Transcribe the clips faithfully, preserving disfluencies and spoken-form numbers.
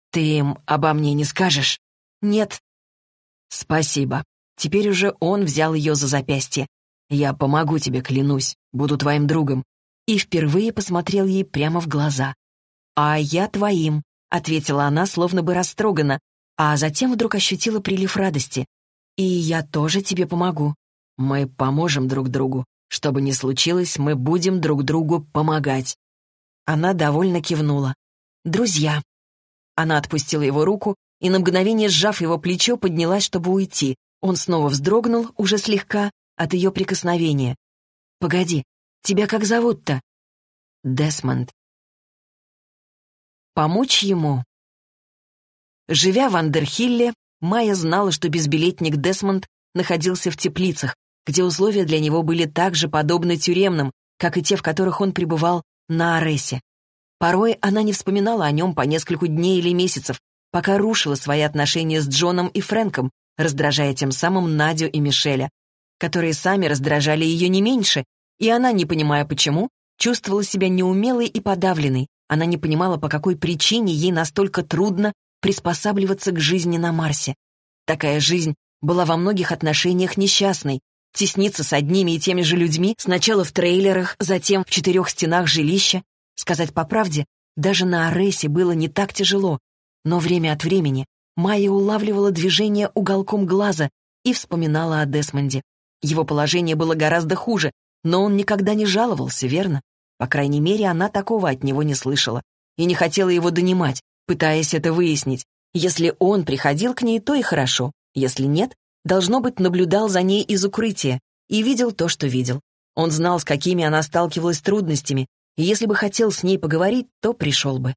«Ты им обо мне не скажешь?» «Нет». «Спасибо». Теперь уже он взял ее за запястье. «Я помогу тебе, клянусь, буду твоим другом». И впервые посмотрел ей прямо в глаза. «А я твоим», — ответила она, словно бы растрогана, а затем вдруг ощутила прилив радости. «И я тоже тебе помогу. Мы поможем друг другу. Что бы ни случилось, мы будем друг другу помогать». Она довольно кивнула. «Друзья». Она отпустила его руку и, на мгновение сжав его плечо, поднялась, чтобы уйти. Он снова вздрогнул, уже слегка, от ее прикосновения. «Погоди, тебя как зовут-то?» «Десмонд». Помочь ему? Живя в Андерхилле, Майя знала, что безбилетник Десмонд находился в теплицах, где условия для него были так же подобны тюремным, как и те, в которых он пребывал на Аресе. Порой она не вспоминала о нем по нескольку дней или месяцев, пока рушила свои отношения с Джоном и Фрэнком, раздражая тем самым Надю и Мишеля, которые сами раздражали ее не меньше, и она, не понимая почему, чувствовала себя неумелой и подавленной. Она не понимала, по какой причине ей настолько трудно приспосабливаться к жизни на Марсе. Такая жизнь была во многих отношениях несчастной. Тесниться с одними и теми же людьми, сначала в трейлерах, затем в четырех стенах жилища. Сказать по правде, даже на Аресе было не так тяжело. Но время от времени Майя улавливала движение уголком глаза и вспоминала о Десмонде. Его положение было гораздо хуже, но он никогда не жаловался, верно? По крайней мере, она такого от него не слышала и не хотела его донимать, пытаясь это выяснить. Если он приходил к ней, то и хорошо. Если нет, должно быть, наблюдал за ней из укрытия и видел то, что видел. Он знал, с какими она сталкивалась с трудностями, и если бы хотел с ней поговорить, то пришел бы.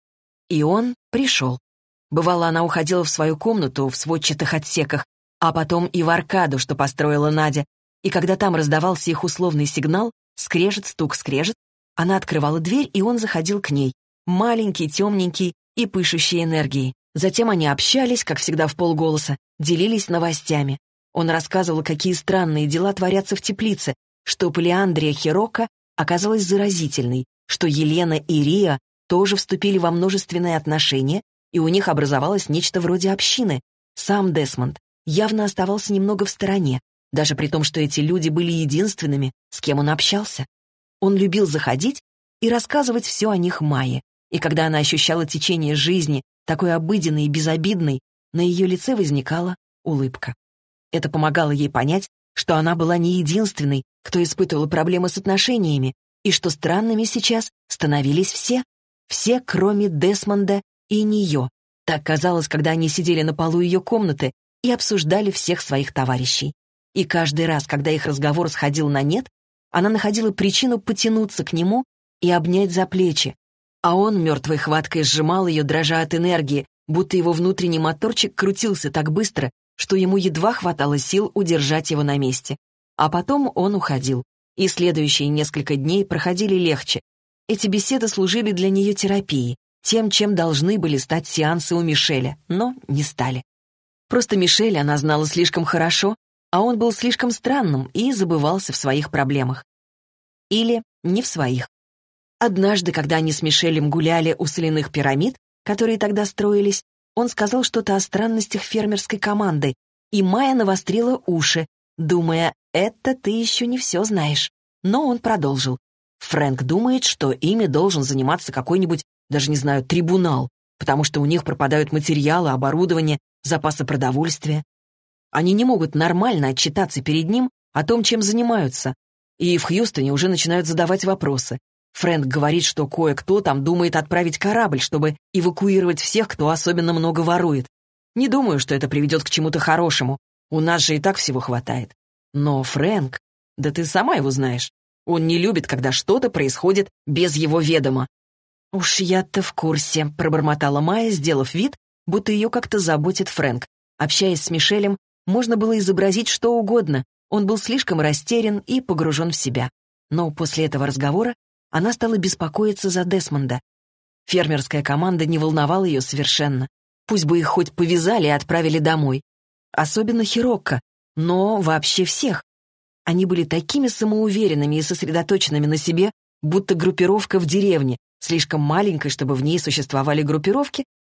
И он пришел. Бывало, она уходила в свою комнату в сводчатых отсеках, а потом и в аркаду, что построила Надя, и когда там раздавался их условный сигнал, скрежет, стук, скрежет, она открывала дверь, и он заходил к ней, маленький, темненький и пышущий энергией. Затем они общались, как всегда вполголоса, делились новостями. Он рассказывал, какие странные дела творятся в теплице, что полиандрия Хирока оказалась заразительной, что Елена и Риа тоже вступили во множественные отношения, и у них образовалось нечто вроде общины. Сам Десмонд явно оставался немного в стороне, даже при том, что эти люди были единственными, с кем он общался. Он любил заходить и рассказывать все о них Майе, и когда она ощущала течение жизни, такой обыденной и безобидной, на ее лице возникала улыбка. Это помогало ей понять, что она была не единственной, кто испытывал проблемы с отношениями, и что странными сейчас становились все. Все, кроме Десмонда и нее. Так казалось, когда они сидели на полу ее комнаты и обсуждали всех своих товарищей. И каждый раз, когда их разговор сходил на нет, она находила причину потянуться к нему и обнять за плечи. А он мертвой хваткой сжимал ее, дрожа от энергии, будто его внутренний моторчик крутился так быстро, что ему едва хватало сил удержать его на месте. А потом он уходил, и следующие несколько дней проходили легче. Эти беседы служили для нее терапией, тем, чем должны были стать сеансы у Мишеля, но не стали. Просто Мишеля она знала слишком хорошо, а он был слишком странным и забывался в своих проблемах. Или не в своих. Однажды, когда они с Мишелем гуляли у соляных пирамид, которые тогда строились, он сказал что-то о странностях фермерской команды, и Майя навострила уши, думая, это ты еще не все знаешь. Но он продолжил. Фрэнк думает, что ими должен заниматься какой-нибудь, даже не знаю, трибунал, потому что у них пропадают материалы, оборудование, запасы продовольствия. Они не могут нормально отчитаться перед ним о том, чем занимаются. И в Хьюстоне уже начинают задавать вопросы. Фрэнк говорит, что кое-кто там думает отправить корабль, чтобы эвакуировать всех, кто особенно много ворует. Не думаю, что это приведет к чему-то хорошему. У нас же и так всего хватает. Но Фрэнк, да ты сама его знаешь, он не любит, когда что-то происходит без его ведома. «Уж я-то в курсе», — пробормотала Майя, сделав вид, будто ее как-то заботит Фрэнк. Общаясь с Мишелем, можно было изобразить что угодно. Он был слишком растерян и погружен в себя. Но после этого разговора она стала беспокоиться за Десмонда. Фермерская команда не волновала ее совершенно. Пусть бы их хоть повязали и отправили домой. Особенно Хирокко, но вообще всех. Они были такими самоуверенными и сосредоточенными на себе, будто группировка в деревне, слишком маленькой, чтобы в ней существовали группировки,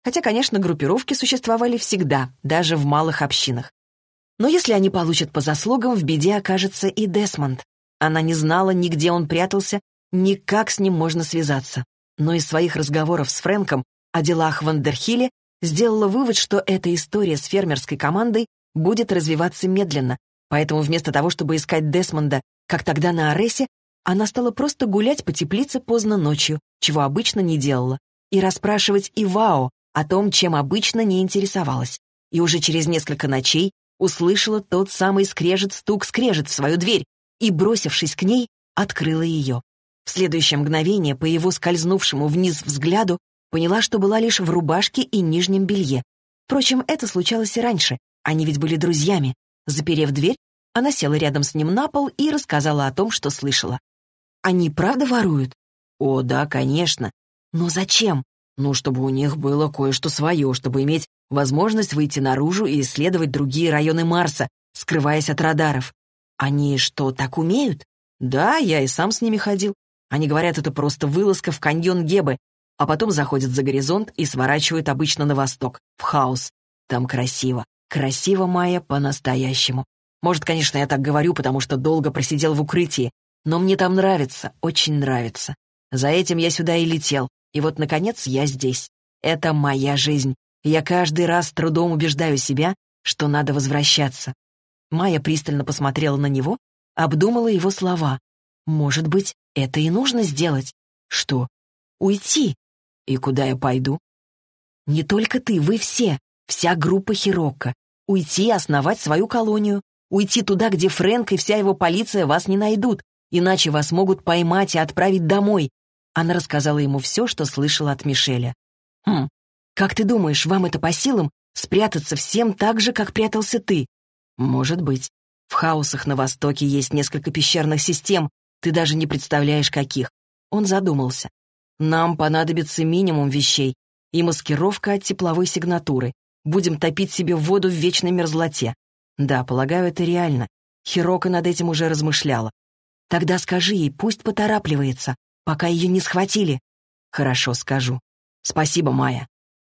Хотя, конечно, группировки существовали всегда, даже в малых общинах. Но если они получат по заслугам, в беде окажется и Десмонд. Она не знала ни где он прятался, ни как с ним можно связаться. Но из своих разговоров с Фрэнком о делах в Вандерхилле сделала вывод, что эта история с фермерской командой будет развиваться медленно, поэтому вместо того, чтобы искать Десмонда, как тогда на Аресе, она стала просто гулять по теплице поздно ночью, чего обычно не делала, и расспрашивать Ивао о том, чем обычно не интересовалась. И уже через несколько ночей услышала тот самый скрежет-стук-скрежет в свою дверь и, бросившись к ней, открыла ее. В следующее мгновение, по его скользнувшему вниз взгляду, поняла, что была лишь в рубашке и нижнем белье. Впрочем, это случалось и раньше, они ведь были друзьями. Заперев дверь, она села рядом с ним на пол и рассказала о том, что слышала. «Они правда воруют?» «О, да, конечно. Но зачем?» «Ну, чтобы у них было кое-что свое, чтобы иметь возможность выйти наружу и исследовать другие районы Марса, скрываясь от радаров. Они что, так умеют?» «Да, я и сам с ними ходил. Они говорят, это просто вылазка в каньон Гебы, а потом заходят за горизонт и сворачивают обычно на восток, в хаос. Там красиво. Красиво, Майя, по-настоящему. Может, конечно, я так говорю, потому что долго просидел в укрытии, но мне там нравится, очень нравится. За этим я сюда и летел, и вот, наконец, я здесь. Это моя жизнь. Я каждый раз с трудом убеждаю себя, что надо возвращаться». Майя пристально посмотрела на него, обдумала его слова. «Может быть, это и нужно сделать?» «Что?» «Уйти». «И куда я пойду?» «Не только ты, вы все, вся группа Хирокко. Уйти и основать свою колонию. Уйти туда, где Фрэнк и вся его полиция вас не найдут, иначе вас могут поймать и отправить домой». Она рассказала ему все, что слышала от Мишеля. «Хм, как ты думаешь, вам это по силам спрятаться всем так же, как прятался ты?» «Может быть. В хаосах на Востоке есть несколько пещерных систем, ты даже не представляешь, каких». Он задумался. «Нам понадобится минимум вещей и маскировка от тепловой сигнатуры. Будем топить себе воду в вечной мерзлоте». «Да, полагаю, это реально. Хирокко над этим уже размышляла. Тогда скажи ей, пусть поторапливается, пока ее не схватили». «Хорошо, скажу. Спасибо, Майя».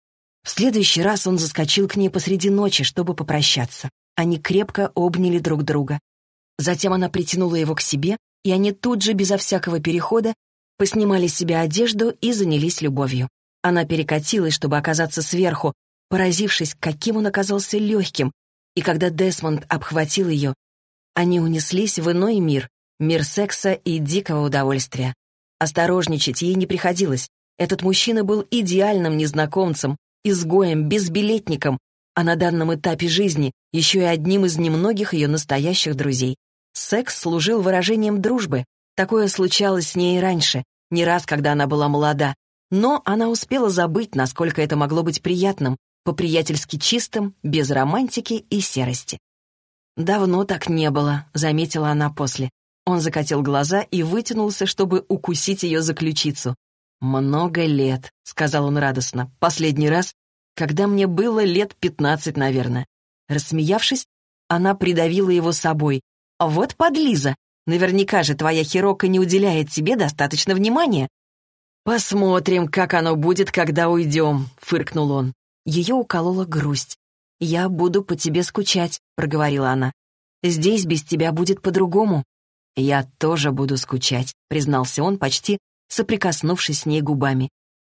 В следующий раз он заскочил к ней посреди ночи, чтобы попрощаться. Они крепко обняли друг друга. Затем она притянула его к себе, и они тут же, безо всякого перехода, поснимали с себя одежду и занялись любовью. Она перекатилась, чтобы оказаться сверху, поразившись, каким он оказался легким, и когда Десмонд обхватил ее, они унеслись в иной мир, мир секса и дикого удовольствия. Осторожничать ей не приходилось. Этот мужчина был идеальным незнакомцем, изгоем, безбилетником, а на данном этапе жизни еще и одним из немногих ее настоящих друзей. Секс служил выражением дружбы. Такое случалось с ней и раньше, не раз, когда она была молода. Но она успела забыть, насколько это могло быть приятным, по-приятельски чистым, без романтики и серости. «Давно так не было», — заметила она после. Он закатил глаза и вытянулся, чтобы укусить ее за ключицу. «Много лет», — сказал он радостно. «Последний раз, когда мне было лет пятнадцать, наверное». Рассмеявшись, она придавила его собой. «Вот подлиза! Наверняка же твоя Хирокко не уделяет тебе достаточно внимания». «Посмотрим, как оно будет, когда уйдем», — фыркнул он. Ее уколола грусть. «Я буду по тебе скучать», — проговорила она. «Здесь без тебя будет по-другому». «Я тоже буду скучать», — признался он, почти соприкоснувшись с ней губами.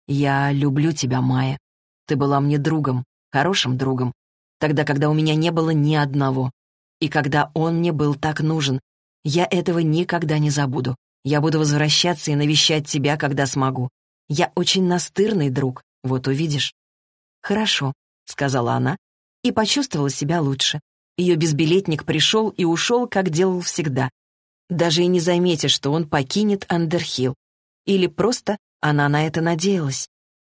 «Я люблю тебя, Майя. Ты была мне другом, хорошим другом, тогда, когда у меня не было ни одного. И когда он мне был так нужен. Я этого никогда не забуду. Я буду возвращаться и навещать тебя, когда смогу. Я очень настырный друг, вот увидишь». «Хорошо», — сказала она, и почувствовала себя лучше. Ее безбилетник пришел и ушел, как делал всегда. Даже и не заметишь, что он покинет Андерхилл. Или просто она на это надеялась.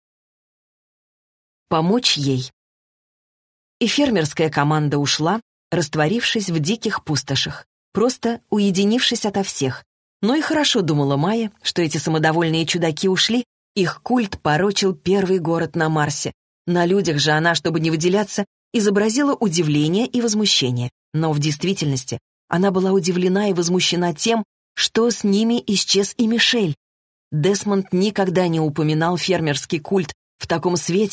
Помочь ей. И фермерская команда ушла, растворившись в диких пустошах, просто уединившись ото всех. Но и хорошо думала Майя, что эти самодовольные чудаки ушли, их культ порочил первый город на Марсе. На людях же она, чтобы не выделяться, изобразила удивление и возмущение. Но в действительности она была удивлена и возмущена тем, что с ними исчез и Мишель. Десмонд никогда не упоминал фермерский культ в таком свете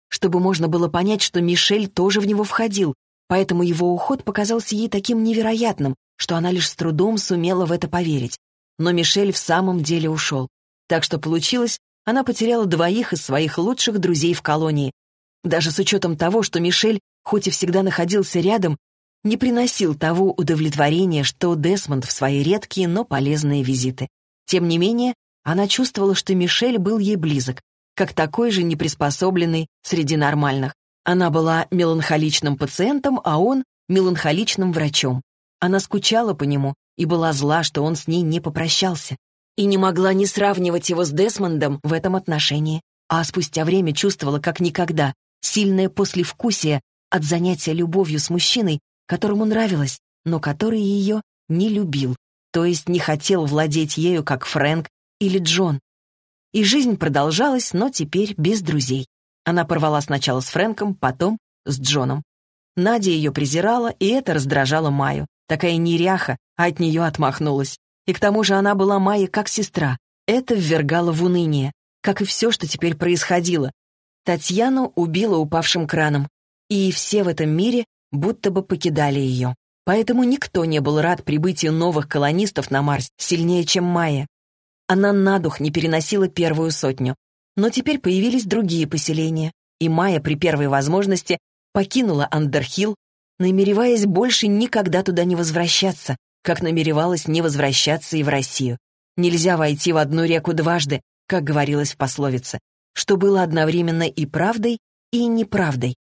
чтобы можно было понять, что Мишель тоже в него входил, поэтому его уход показался ей таким невероятным, что она лишь с трудом сумела в это поверить. Но Мишель в самом деле ушел. Так что получилось, она потеряла двоих из своих лучших друзей в колонии. Даже с учетом того, что Мишель, хоть и всегда находился рядом, не приносил того удовлетворения, что Десмонд в свои редкие, но полезные визиты. Тем не менее, она чувствовала, что Мишель был ей близок, как такой же неприспособленный среди нормальных. Она была меланхоличным пациентом, а он — меланхоличным врачом. Она скучала по нему и была зла, что он с ней не попрощался. И не могла не сравнивать его с Десмондом в этом отношении, а спустя время чувствовала как никогда сильное послевкусие от занятия любовью с мужчиной, которому нравилось, но который ее не любил, то есть не хотел владеть ею, как Фрэнк или Джон. И жизнь продолжалась, но теперь без друзей. Она порвала сначала с Фрэнком, потом с Джоном. Надя ее презирала, и это раздражало Майю. Такая неряха, а от нее отмахнулась. И к тому же она была Майе как сестра. Это ввергало в уныние, как и все, что теперь происходило. Татьяну убило упавшим краном, и все в этом мире будто бы покидали ее. Поэтому никто не был рад прибытию новых колонистов на Марс сильнее, чем Майя. Она на дух не переносила первую сотню. Но теперь появились другие поселения, и Майя при первой возможности покинула Андерхилл, намереваясь больше никогда туда не возвращаться, как намеревалась не возвращаться и в Россию. Нельзя войти в одну реку дважды, как говорилось в пословице, что было одновременно и правдой, и неправдой.